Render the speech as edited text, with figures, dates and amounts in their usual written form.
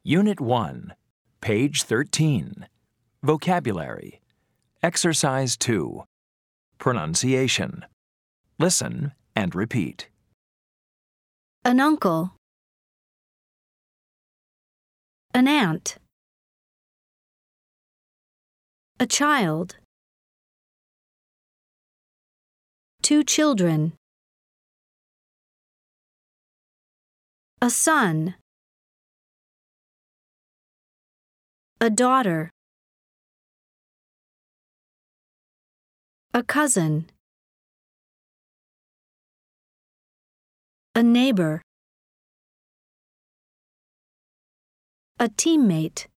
Unit 1, page 13. Vocabulary. Exercise 2. Pronunciation. Listen and repeat. An uncle. An aunt. A child. 2 children. A son. A daughter. A cousin. A neighbor. A teammate.